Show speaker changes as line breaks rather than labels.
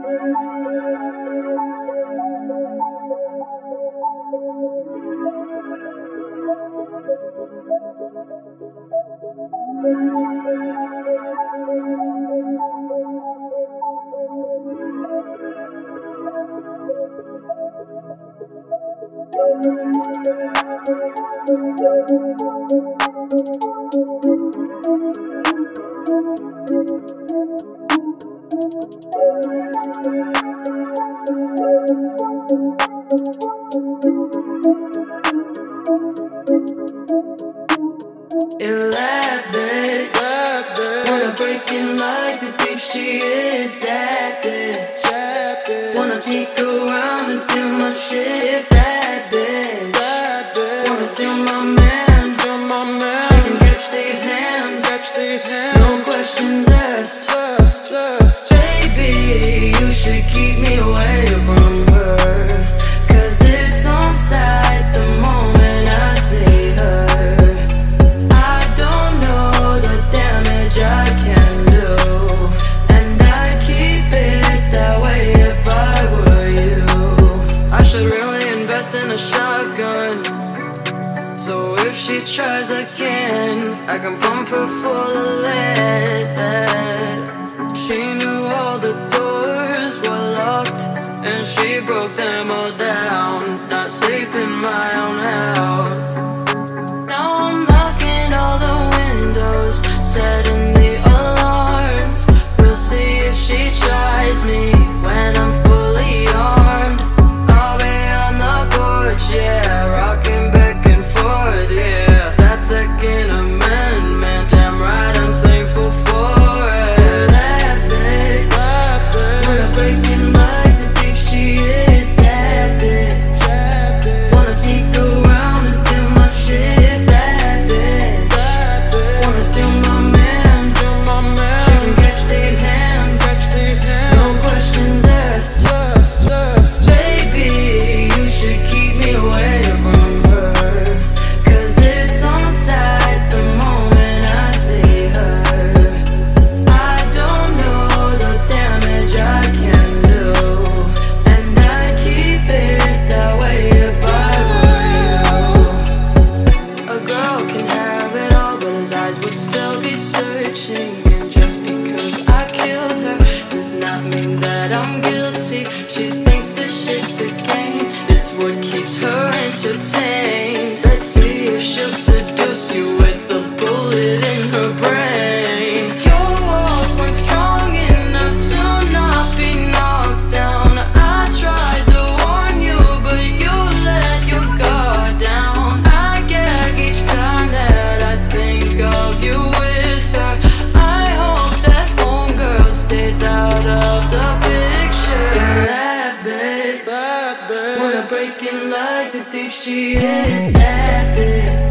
You're that bitch, wanna break in like the thief, she is that bitch. Wanna sneak around and steal my shit, that bitch. Wanna steal my man, she can catch these hands, no questions asked. Baby, you should keep me away from her, 'cause it's on sight the moment I see her. I don't know the damage I can do, and I'd keep it that way if I were you. I should really invest in a shotgun, so if she tries again, I can pump her full of lead. She knew all the doors were locked, and she broke them all down. Not safe in my own house. Now I'm locking all the windows, setting the alarms. We'll see if she tries me when I'm fully armed. I'll be on the porch, yeah, rocking back and forth, yeah. That Second Amendment, damn right, I'm thankful for it. That bitch, wanna break in like the thief, she is that bitch. Wanna sneak around and steal my shit, that bitch. Wanna steal my man, she can catch these hands, no questions asked. Baby, you should keep me away from her, 'cause it's on sight the moment I see her. I don't know the damage I can do, and I'd keep it that way if I were you. A girl can have it all, but his eyes would still be searching. And just because I killed her does not mean that I'm guilty. She thinks this shit's a game, it's what keeps her entertained. Let's see if she'll seduce you with a bullet in her brain. Your walls weren't strong enough to not be knocked down. I tried to warn you, but you let your guard down. I gag each time that I think of you with her. I hope that homegirl stays out of the picture. You're that bitch, wanna break in like the thief, she is that bitch.